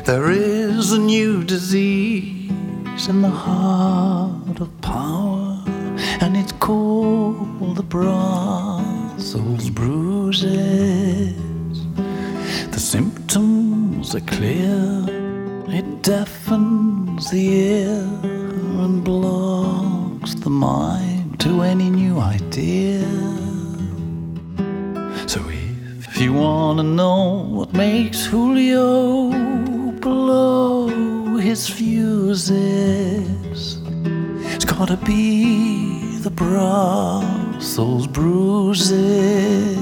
There is a new disease in the heart of power, and it's called the Brussels bruises. The symptoms are clear. It deafens the ear and blocks the mind to any new idea. So if you wanna know what makes Julio blow his fuses, it's gotta be the Brussels bruises.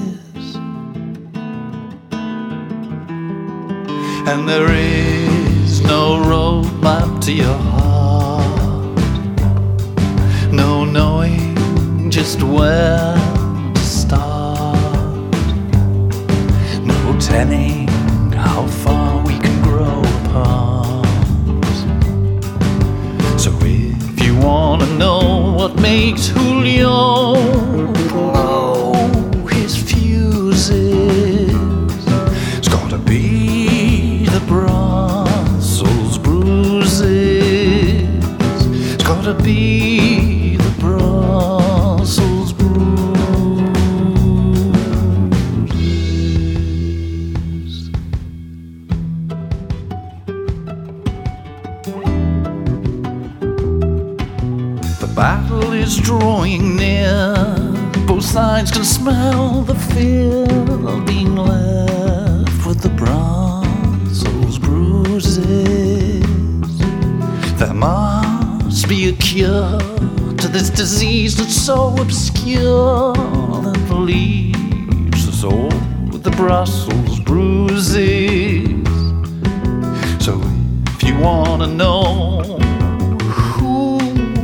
And there is no roadmap to your heart, no knowing just where to start, no telling how far we can grow apart. So if you wanna know what makes Julio blow his fuses, it's gotta be the Brussels bruises. It's gotta be the Brussels bruises. The battle is drawing near. Both sides can smell the fear of being left with the Brussels bruises. There must be a cure to this disease that's so obscure that leaves us all with the Brussels bruises. So if you wanna know who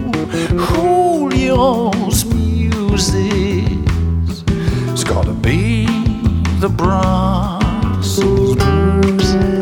Julio's muse is, it's gotta be the Brussels bruises.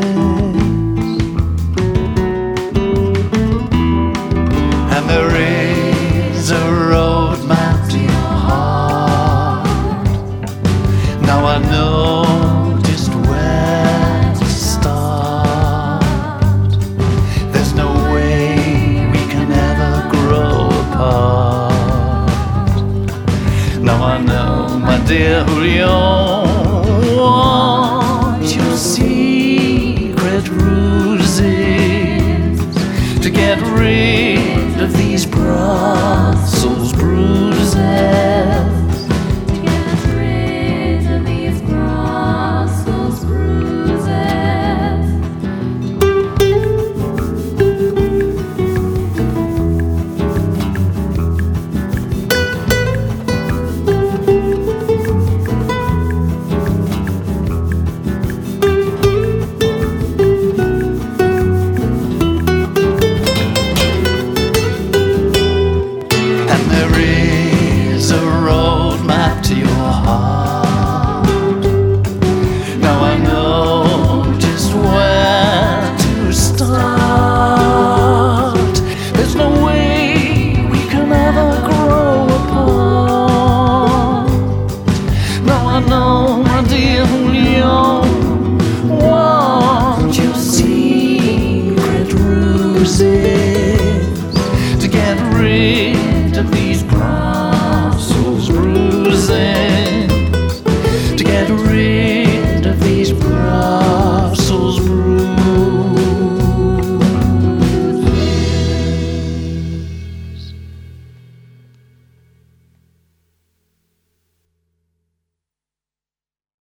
And there is a roadmap to your heart. Now I know just where to start. There's no way we can ever grow apart. Now I know, my dear Julio, what your secret ruses to get rid of these Brussels bruises.